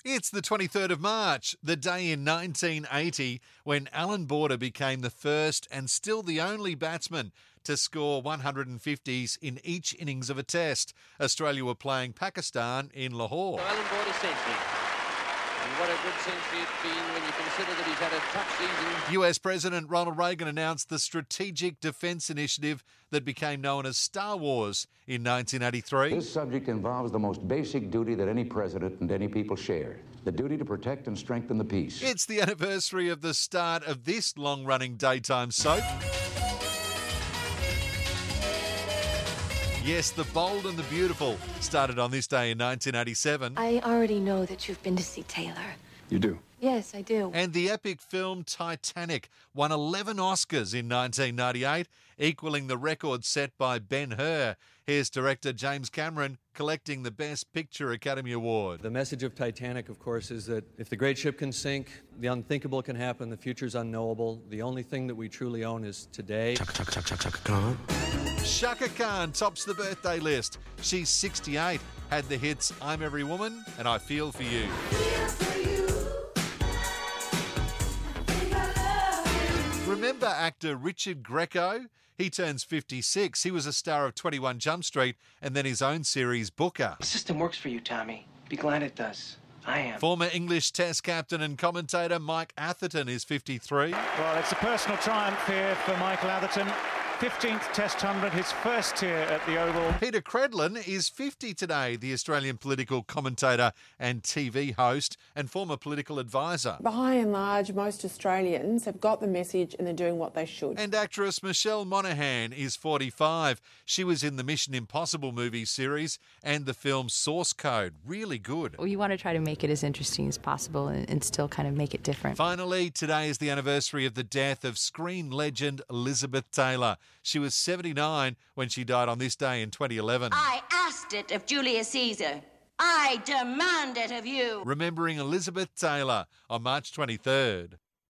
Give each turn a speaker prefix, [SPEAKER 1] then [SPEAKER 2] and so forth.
[SPEAKER 1] It's the 23rd of March, the day in 1980 when Alan Border became the first and still the only batsman to score 150s in each innings of a test. Australia were playing Pakistan in Lahore.
[SPEAKER 2] So Alan Border's century. And what a good century it's been when you consider that he's had a tough season.
[SPEAKER 1] US President Ronald Reagan announced the Strategic Defence Initiative that became known as Star Wars in 1983.
[SPEAKER 3] This subject involves the most basic duty that any president and any people share, the duty to protect and strengthen the peace.
[SPEAKER 1] It's the anniversary of the start of this long-running daytime soap. Yes, The Bold and the Beautiful started on this day in 1987.
[SPEAKER 4] I already know that you've been to see Taylor.
[SPEAKER 3] You do?
[SPEAKER 4] Yes, I do.
[SPEAKER 1] And the epic film Titanic won 11 Oscars in 1998, equaling the record set by Ben-Hur. Here's director James Cameron collecting the Best Picture Academy Award.
[SPEAKER 5] The message of Titanic, of course, is that if the great ship can sink, the unthinkable can happen, the future's unknowable. The only thing that we truly own is today.
[SPEAKER 1] Chaka Khan tops the birthday list. She's 68, had the hits I'm Every Woman and I Feel For You. Remember actor Richard Greco? He turns 56. He was a star of 21 Jump Street and then his own series Booker.
[SPEAKER 6] The system works for you, Tommy. Be glad it does. I am.
[SPEAKER 1] Former English Test captain and commentator Mike Atherton is 53.
[SPEAKER 7] Well, it's a personal triumph here for Michael Atherton. 15th Test 100, his first here at the Oval.
[SPEAKER 1] Peter Credlin is 50 today, the Australian political commentator and TV host and former political advisor.
[SPEAKER 8] By and large, most Australians have got the message and they're doing what they should.
[SPEAKER 1] And actress Michelle Monaghan is 45. She was in the Mission Impossible movie series and the film Source Code. Really good.
[SPEAKER 9] We want to try to make it as interesting as possible and still kind of make it different.
[SPEAKER 1] Finally, today is the anniversary of the death of screen legend Elizabeth Taylor. She was 79 when she died on this day in 2011.
[SPEAKER 10] I asked it of Julius Caesar. I demand it of you.
[SPEAKER 1] Remembering Elizabeth Taylor on March 23rd.